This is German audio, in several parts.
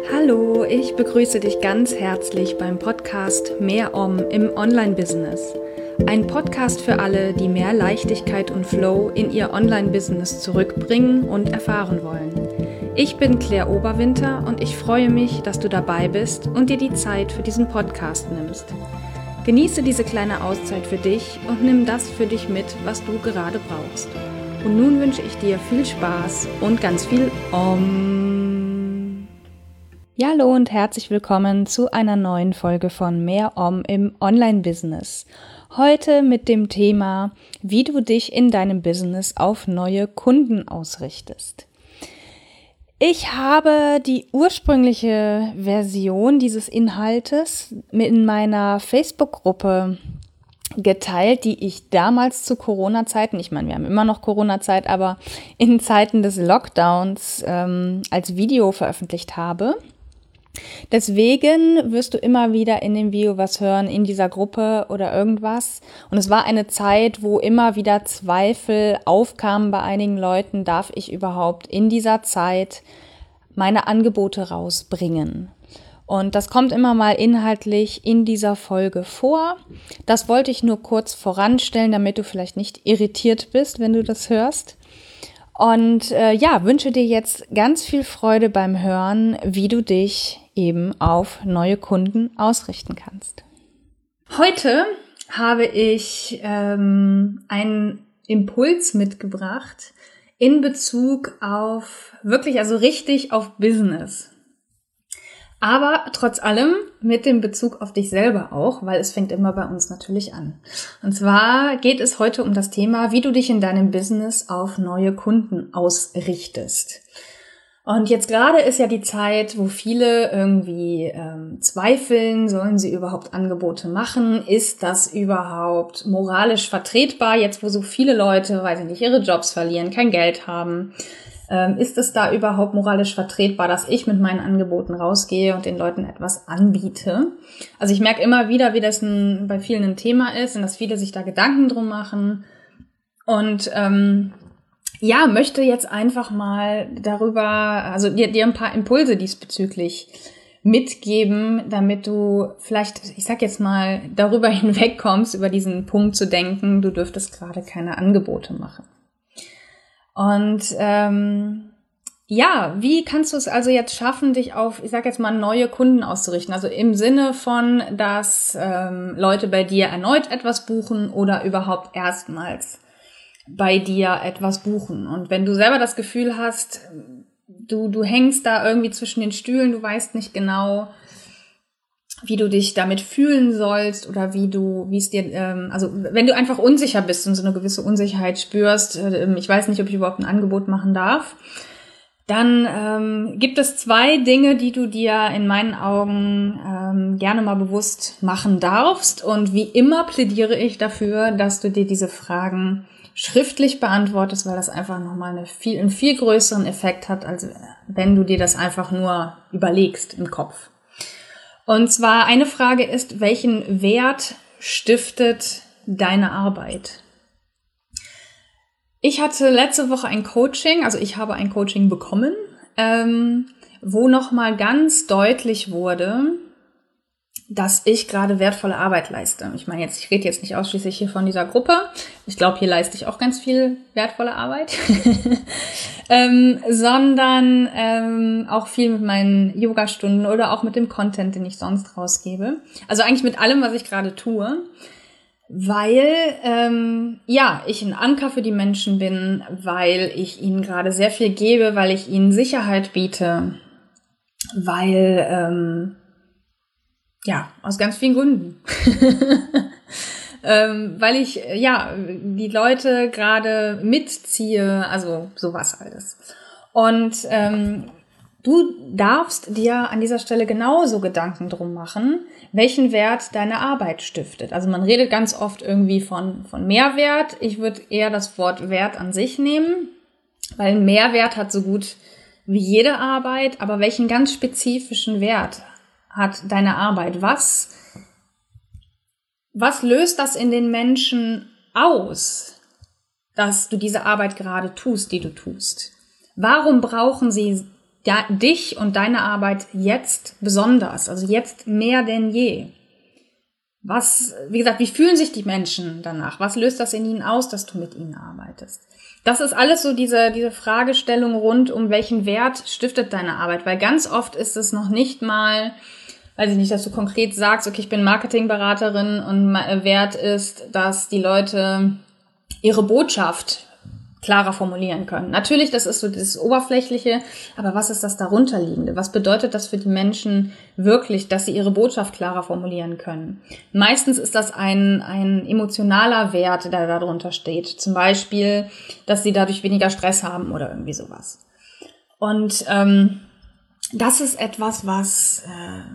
Hallo, ich begrüße dich ganz herzlich beim Podcast Mehr Om im Online-Business. Ein Podcast für alle, die mehr Leichtigkeit und Flow in ihr Online-Business zurückbringen und erfahren wollen. Ich bin Claire Oberwinter und ich freue mich, dass du dabei bist und dir die Zeit für diesen Podcast nimmst. Genieße diese kleine Auszeit für dich und nimm das für dich mit, was du gerade brauchst. Und nun wünsche ich dir viel Spaß und ganz viel Om. Ja, hallo und herzlich willkommen zu einer neuen Folge von Mehr Om im Online-Business. Heute mit dem Thema, wie du dich in deinem Business auf neue Kunden ausrichtest. Ich habe die ursprüngliche Version dieses Inhaltes in meiner Facebook-Gruppe geteilt, die ich damals zu Corona-Zeiten, ich meine, wir haben immer noch Corona-Zeit, aber in Zeiten des Lockdowns als Video veröffentlicht habe. Deswegen wirst du immer wieder in dem Video was hören, in dieser Gruppe oder irgendwas. Und es war eine Zeit, wo immer wieder Zweifel aufkamen bei einigen Leuten, darf ich überhaupt in dieser Zeit meine Angebote rausbringen? Und das kommt immer mal inhaltlich in dieser Folge vor. Das wollte ich nur kurz voranstellen, damit du vielleicht nicht irritiert bist, wenn du das hörst. Und wünsche dir jetzt ganz viel Freude beim Hören, wie du dich eben auf neue Kunden ausrichten kannst. Heute habe ich einen Impuls mitgebracht in Bezug auf wirklich, also richtig auf Business. Aber trotz allem mit dem Bezug auf dich selber auch, weil es fängt immer bei uns natürlich an. Und zwar geht es heute um das Thema, wie du dich in deinem Business auf neue Kunden ausrichtest. Und jetzt gerade ist ja die Zeit, wo viele irgendwie zweifeln, sollen sie überhaupt Angebote machen? Ist das überhaupt moralisch vertretbar, jetzt wo so viele Leute, weiß ich nicht, ihre Jobs verlieren, kein Geld haben? Ist es da überhaupt moralisch vertretbar, dass ich mit meinen Angeboten rausgehe und den Leuten etwas anbiete? Also ich merke immer wieder, wie das bei vielen ein Thema ist und dass viele sich da Gedanken drum machen. Und möchte jetzt einfach mal darüber, also dir ein paar Impulse diesbezüglich mitgeben, damit du vielleicht, ich sag jetzt mal, darüber hinwegkommst, über diesen Punkt zu denken, du dürftest gerade keine Angebote machen. Und wie kannst du es also jetzt schaffen, dich auf, ich sag jetzt mal, neue Kunden auszurichten? Also im Sinne von, dass Leute bei dir erneut etwas buchen oder überhaupt erstmals bei dir etwas buchen. Und wenn du selber das Gefühl hast, du hängst da irgendwie zwischen den Stühlen, du weißt nicht genau, wie du dich damit fühlen sollst oder wie es dir, also wenn du einfach unsicher bist und so eine gewisse Unsicherheit spürst, ich weiß nicht, ob ich überhaupt ein Angebot machen darf, dann gibt es 2 Dinge, die du dir in meinen Augen gerne mal bewusst machen darfst. Und wie immer plädiere ich dafür, dass du dir diese Fragen schriftlich beantwortest, weil das einfach nochmal einen viel größeren Effekt hat, als wenn du dir das einfach nur überlegst im Kopf. Und zwar eine Frage ist, welchen Wert stiftet deine Arbeit? Ich hatte letzte Woche ein Coaching, also ich habe ein Coaching bekommen, wo nochmal ganz deutlich wurde, dass ich gerade wertvolle Arbeit leiste. Ich meine ich rede jetzt nicht ausschließlich hier von dieser Gruppe. Ich glaube, hier leiste ich auch ganz viel wertvolle Arbeit. Sondern auch viel mit meinen Yoga-Stunden oder auch mit dem Content, den ich sonst rausgebe. Also eigentlich mit allem, was ich gerade tue. Weil ich ein Anker für die Menschen bin, weil ich ihnen gerade sehr viel gebe, weil ich ihnen Sicherheit biete, weil aus ganz vielen Gründen. Weil ich die Leute gerade mitziehe, also sowas alles. Und du darfst dir an dieser Stelle genauso Gedanken drum machen, welchen Wert deine Arbeit stiftet. Also man redet ganz oft irgendwie von Mehrwert. Ich würde eher das Wort Wert an sich nehmen, weil Mehrwert hat so gut wie jede Arbeit, aber welchen ganz spezifischen Wert hat deine Arbeit? Was löst das in den Menschen aus, dass du diese Arbeit gerade tust, die du tust? Warum brauchen sie dich und deine Arbeit jetzt besonders, also jetzt mehr denn je? Wie gesagt, wie fühlen sich die Menschen danach? Was löst das in ihnen aus, dass du mit ihnen arbeitest? Das ist alles so diese Fragestellung rund um welchen Wert stiftet deine Arbeit, weil ganz oft ist es noch nicht mal, weiß ich nicht, dass du konkret sagst, okay, ich bin Marketingberaterin und Wert ist, dass die Leute ihre Botschaft klarer formulieren können. Natürlich, das ist so das Oberflächliche, aber was ist das darunterliegende? Was bedeutet das für die Menschen wirklich, dass sie ihre Botschaft klarer formulieren können? Meistens ist das ein emotionaler Wert, der darunter steht. Zum Beispiel, dass sie dadurch weniger Stress haben oder irgendwie sowas. Und das ist etwas, was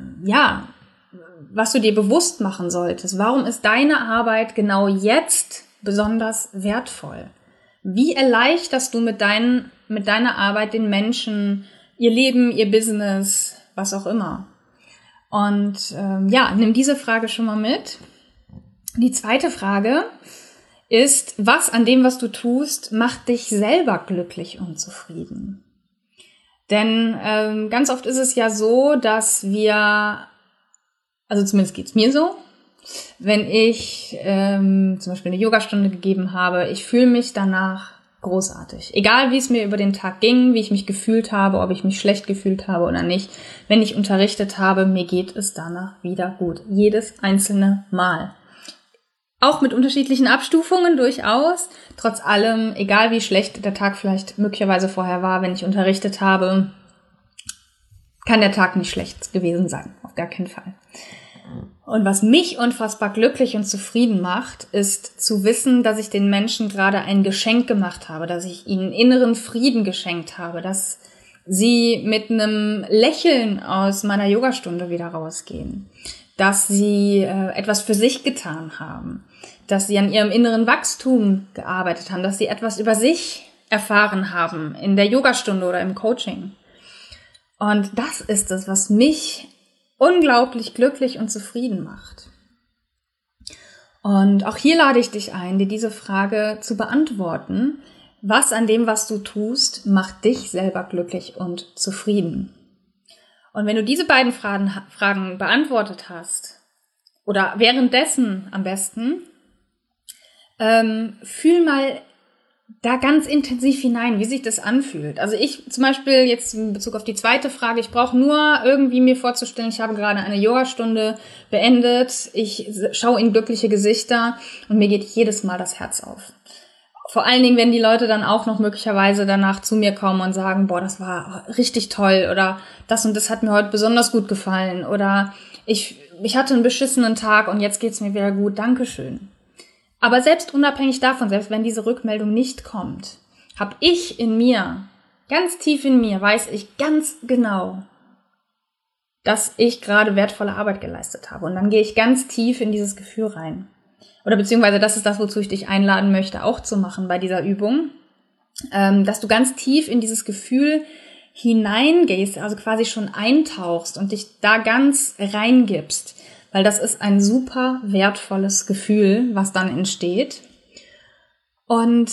du dir bewusst machen solltest. Warum ist deine Arbeit genau jetzt besonders wertvoll? Wie erleichterst du mit deiner Arbeit den Menschen ihr Leben, ihr Business, was auch immer? Und nimm diese Frage schon mal mit. Die zweite Frage ist, was an dem, was du tust, macht dich selber glücklich und zufrieden? Denn ganz oft ist es ja so, dass also zumindest geht's mir so, wenn ich zum Beispiel eine Yogastunde gegeben habe, ich fühle mich danach großartig. Egal, wie es mir über den Tag ging, wie ich mich gefühlt habe, ob ich mich schlecht gefühlt habe oder nicht. Wenn ich unterrichtet habe, mir geht es danach wieder gut. Jedes einzelne Mal. Auch mit unterschiedlichen Abstufungen durchaus. Trotz allem, egal wie schlecht der Tag vielleicht möglicherweise vorher war, wenn ich unterrichtet habe, kann der Tag nicht schlecht gewesen sein. Auf gar keinen Fall. Und was mich unfassbar glücklich und zufrieden macht, ist zu wissen, dass ich den Menschen gerade ein Geschenk gemacht habe, dass ich ihnen inneren Frieden geschenkt habe, dass sie mit einem Lächeln aus meiner Yogastunde wieder rausgehen, dass sie etwas für sich getan haben, dass sie an ihrem inneren Wachstum gearbeitet haben, dass sie etwas über sich erfahren haben in der Yogastunde oder im Coaching. Und das ist es, was mich unglaublich glücklich und zufrieden macht. Und auch hier lade ich dich ein, dir diese Frage zu beantworten. Was an dem, was du tust, macht dich selber glücklich und zufrieden? Und wenn du diese beiden Fragen beantwortet hast, oder währenddessen am besten, fühl mal da ganz intensiv hinein, wie sich das anfühlt. Also ich zum Beispiel jetzt in Bezug auf die zweite Frage, ich brauche nur irgendwie mir vorzustellen, ich habe gerade eine Yogastunde beendet, ich schaue in glückliche Gesichter und mir geht jedes Mal das Herz auf. Vor allen Dingen, wenn die Leute dann auch noch möglicherweise danach zu mir kommen und sagen, boah, das war richtig toll oder das und das hat mir heute besonders gut gefallen oder ich hatte einen beschissenen Tag und jetzt geht's mir wieder gut, Dankeschön. Aber selbst unabhängig davon, selbst wenn diese Rückmeldung nicht kommt, habe ich in mir, ganz tief in mir, weiß ich ganz genau, dass ich gerade wertvolle Arbeit geleistet habe. Und dann gehe ich ganz tief in dieses Gefühl rein. Oder beziehungsweise das ist das, wozu ich dich einladen möchte, auch zu machen bei dieser Übung, dass du ganz tief in dieses Gefühl hineingehst, also quasi schon eintauchst und dich da ganz reingibst. Weil das ist ein super wertvolles Gefühl, was dann entsteht. Und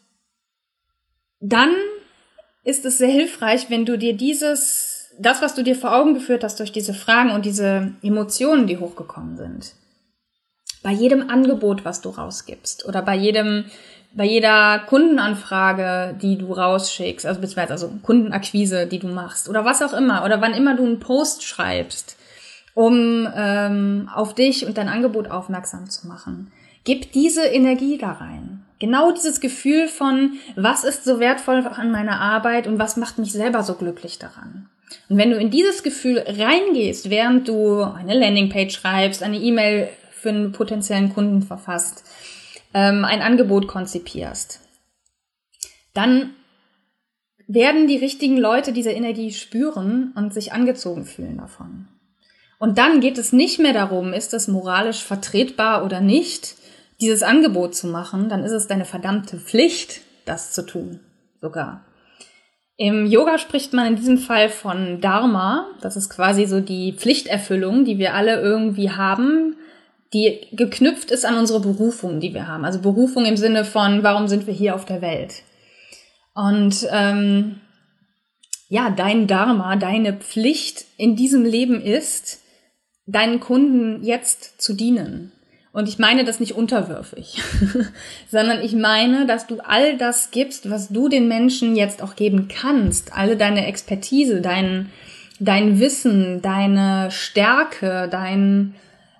dann ist es sehr hilfreich, wenn du dir das, was du dir vor Augen geführt hast durch diese Fragen und diese Emotionen, die hochgekommen sind, bei jedem Angebot, was du rausgibst oder bei jeder Kundenanfrage, die du rausschickst, also beziehungsweise Kundenakquise, die du machst oder was auch immer, oder wann immer du einen Post schreibst, um auf dich und dein Angebot aufmerksam zu machen. Gib diese Energie da rein. Genau dieses Gefühl von, was ist so wertvoll an meiner Arbeit und was macht mich selber so glücklich daran. Und wenn du in dieses Gefühl reingehst, während du eine Landingpage schreibst, eine E-Mail für einen potenziellen Kunden verfasst, ein Angebot konzipierst, dann werden die richtigen Leute diese Energie spüren und sich angezogen fühlen davon. Und dann geht es nicht mehr darum, ist es moralisch vertretbar oder nicht, dieses Angebot zu machen, dann ist es deine verdammte Pflicht, das zu tun, sogar. Im Yoga spricht man in diesem Fall von Dharma, das ist quasi so die Pflichterfüllung, die wir alle irgendwie haben, die geknüpft ist an unsere Berufung, die wir haben. Also Berufung im Sinne von, warum sind wir hier auf der Welt? Und dein Dharma, deine Pflicht in diesem Leben ist, deinen Kunden jetzt zu dienen. Und ich meine das nicht unterwürfig, sondern ich meine, dass du all das gibst, was du den Menschen jetzt auch geben kannst. Alle deine Expertise, dein Wissen, deine Stärke, deine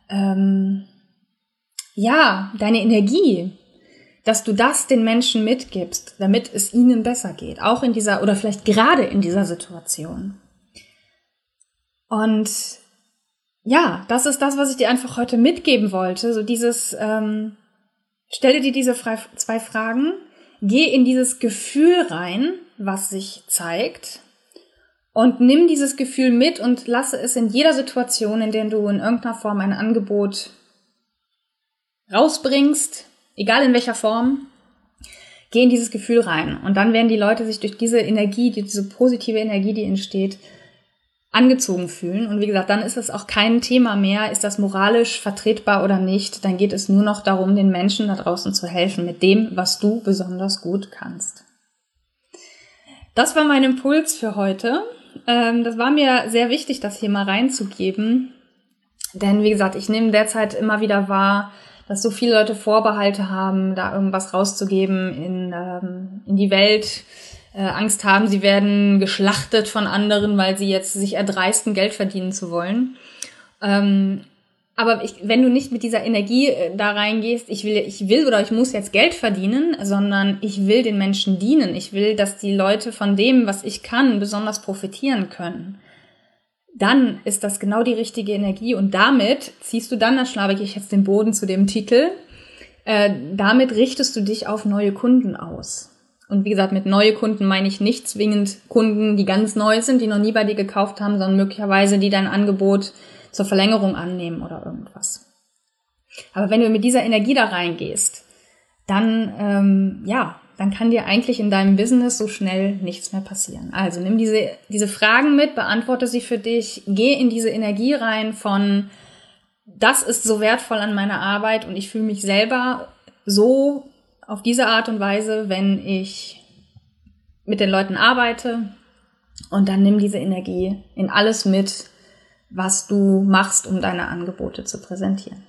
Energie, dass du das den Menschen mitgibst, damit es ihnen besser geht. Auch in dieser, oder vielleicht gerade in dieser Situation. Und ja, das ist das, was ich dir einfach heute mitgeben wollte. So dieses, stell dir diese 2 Fragen, geh in dieses Gefühl rein, was sich zeigt, und nimm dieses Gefühl mit und lasse es in jeder Situation, in der du in irgendeiner Form ein Angebot rausbringst, egal in welcher Form, geh in dieses Gefühl rein. Und dann werden die Leute sich durch diese Energie, diese positive Energie, die entsteht, angezogen fühlen. Und wie gesagt, dann ist es auch kein Thema mehr, ist das moralisch vertretbar oder nicht. Dann geht es nur noch darum, den Menschen da draußen zu helfen mit dem, was du besonders gut kannst. Das war mein Impuls für heute. Das war mir sehr wichtig, das hier mal reinzugeben. Denn wie gesagt, ich nehme derzeit immer wieder wahr, dass so viele Leute Vorbehalte haben, da irgendwas rauszugeben in die Welt, Angst haben, sie werden geschlachtet von anderen, weil sie jetzt sich erdreisten, Geld verdienen zu wollen. Aber wenn du nicht mit dieser Energie da reingehst, ich will oder ich muss jetzt Geld verdienen, sondern ich will den Menschen dienen. Ich will, dass die Leute von dem, was ich kann, besonders profitieren können. Dann ist das genau die richtige Energie und damit ziehst du dann, da schlage ich jetzt den Boden zu dem Titel, damit richtest du dich auf neue Kunden aus. Und wie gesagt, mit neue Kunden meine ich nicht zwingend Kunden, die ganz neu sind, die noch nie bei dir gekauft haben, sondern möglicherweise, die dein Angebot zur Verlängerung annehmen oder irgendwas. Aber wenn du mit dieser Energie da reingehst, dann kann dir eigentlich in deinem Business so schnell nichts mehr passieren. Also nimm diese Fragen mit, beantworte sie für dich, geh in diese Energie rein von, das ist so wertvoll an meiner Arbeit und ich fühle mich selber so auf diese Art und Weise, wenn ich mit den Leuten arbeite, und dann nimm diese Energie in alles mit, was du machst, um deine Angebote zu präsentieren.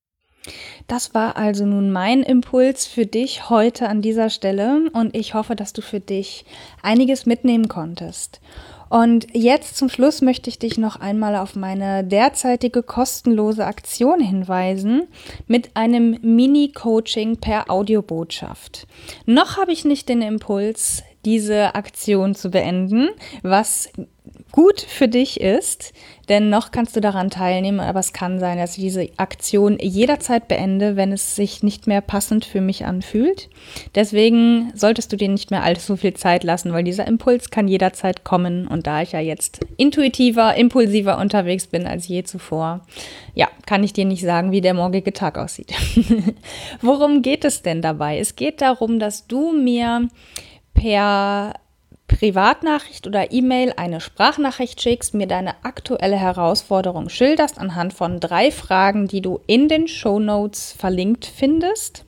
Das war also nun mein Impuls für dich heute an dieser Stelle und ich hoffe, dass du für dich einiges mitnehmen konntest. Und jetzt zum Schluss möchte ich dich noch einmal auf meine derzeitige kostenlose Aktion hinweisen mit einem Mini-Coaching per Audiobotschaft. Noch habe ich nicht den Impuls, diese Aktion zu beenden, was gut für dich ist, denn noch kannst du daran teilnehmen, aber es kann sein, dass ich diese Aktion jederzeit beende, wenn es sich nicht mehr passend für mich anfühlt. Deswegen solltest du dir nicht mehr allzu viel Zeit lassen, weil dieser Impuls kann jederzeit kommen und da ich ja jetzt intuitiver, impulsiver unterwegs bin als je zuvor, kann ich dir nicht sagen, wie der morgige Tag aussieht. Worum geht es denn dabei? Es geht darum, dass du mir per Privatnachricht oder E-Mail eine Sprachnachricht schickst, mir deine aktuelle Herausforderung schilderst anhand von 3 Fragen, die du in den Shownotes verlinkt findest.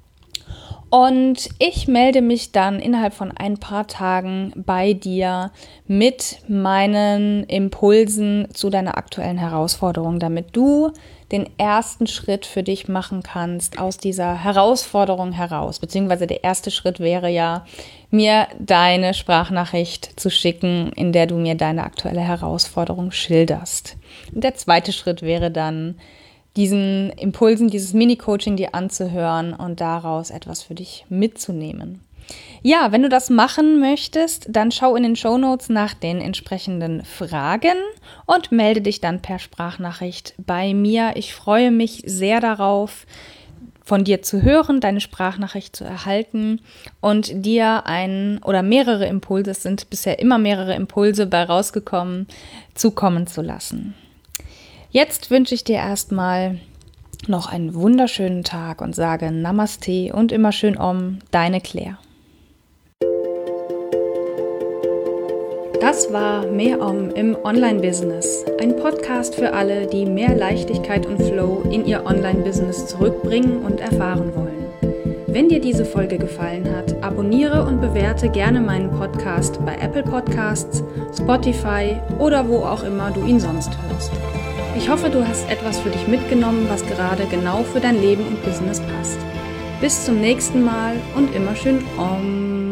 Und ich melde mich dann innerhalb von ein paar Tagen bei dir mit meinen Impulsen zu deiner aktuellen Herausforderung, damit du den ersten Schritt für dich machen kannst aus dieser Herausforderung heraus. Beziehungsweise der erste Schritt wäre ja, mir deine Sprachnachricht zu schicken, in der du mir deine aktuelle Herausforderung schilderst. Und der zweite Schritt wäre dann, diesen Impulsen, dieses Mini-Coaching dir anzuhören und daraus etwas für dich mitzunehmen. Ja, wenn du das machen möchtest, dann schau in den Shownotes nach den entsprechenden Fragen und melde dich dann per Sprachnachricht bei mir. Ich freue mich sehr darauf, von dir zu hören, deine Sprachnachricht zu erhalten und dir mehrere Impulse, es sind bisher immer mehrere Impulse bei rausgekommen, zukommen zu lassen. Jetzt wünsche ich dir erstmal noch einen wunderschönen Tag und sage Namaste und immer schön Om, deine Claire. Das war Mehr Om im Online-Business, ein Podcast für alle, die mehr Leichtigkeit und Flow in ihr Online-Business zurückbringen und erfahren wollen. Wenn dir diese Folge gefallen hat, abonniere und bewerte gerne meinen Podcast bei Apple Podcasts, Spotify oder wo auch immer du ihn sonst hörst. Ich hoffe, du hast etwas für dich mitgenommen, was gerade genau für dein Leben und Business passt. Bis zum nächsten Mal und immer schön Om.